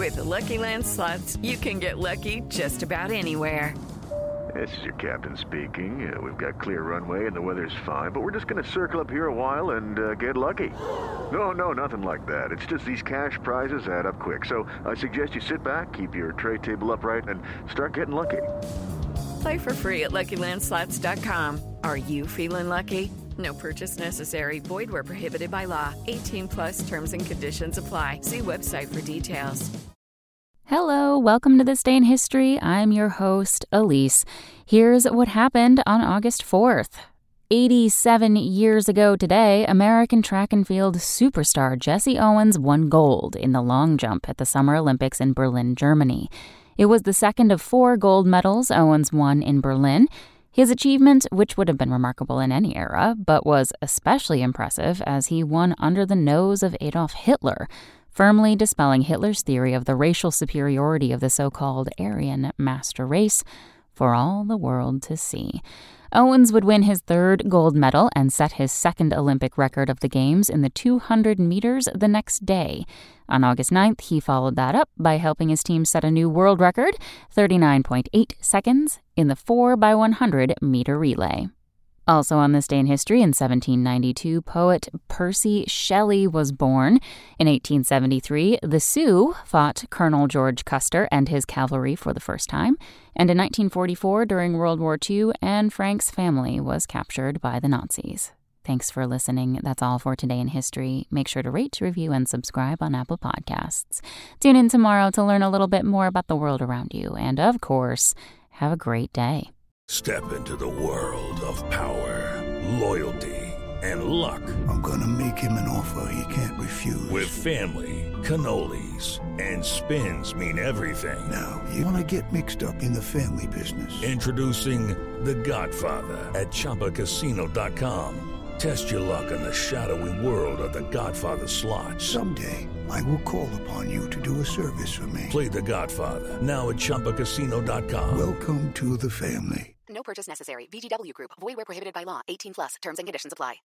With the Lucky Land Slots, you can get lucky just about anywhere. This is your captain speaking. We've got clear runway and the weather's fine, but we're just going to circle up here a while and get lucky. No, nothing like that. It's just these cash prizes add up quick. So I suggest you sit back, keep your tray table upright, and start getting lucky. Play for free at LuckyLandSlots.com. Are you feeling lucky? No purchase necessary. Void where prohibited by law. 18+ terms and conditions apply. See website for details. Hello, welcome to This Day in History. I'm your host, Elise. Here's what happened on August 4th. 87 years ago today, American track and field superstar Jesse Owens won gold in the long jump at the Summer Olympics in Berlin, Germany. It was the second of 4 gold medals Owens won in Berlin. His achievement, which would have been remarkable in any era, but was especially impressive as he won under the nose of Adolf Hitler, firmly dispelling Hitler's theory of the racial superiority of the so-called Aryan master race for all the world to see. Owens would win his 3rd gold medal and set his 2nd Olympic record of the Games in the 200 meters the next day. On August 9th, he followed that up by helping his team set a new world record, 39.8 seconds, in the 4x100 meter relay. Also on this day in history, in 1792, poet Percy Shelley was born. In 1873, the Sioux fought Colonel George Custer and his cavalry for the first time. And in 1944, during World War II, Anne Frank's family was captured by the Nazis. Thanks for listening. That's all for Today in History. Make sure to rate, review, and subscribe on Apple Podcasts. Tune in tomorrow to learn a little bit more about the world around you. And of course, have a great day. Step into the world of power, loyalty, and luck. I'm gonna make him an offer he can't refuse. With family, cannolis, and spins mean everything. Now, you wanna get mixed up in the family business. Introducing The Godfather at ChumbaCasino.com. Test your luck in the shadowy world of The Godfather slot. Someday, I will call upon you to do a service for me. Play The Godfather, now at ChumbaCasino.com. Welcome to the family. No purchase necessary. VGW Group. Void where prohibited by law. 18+. Terms and conditions apply.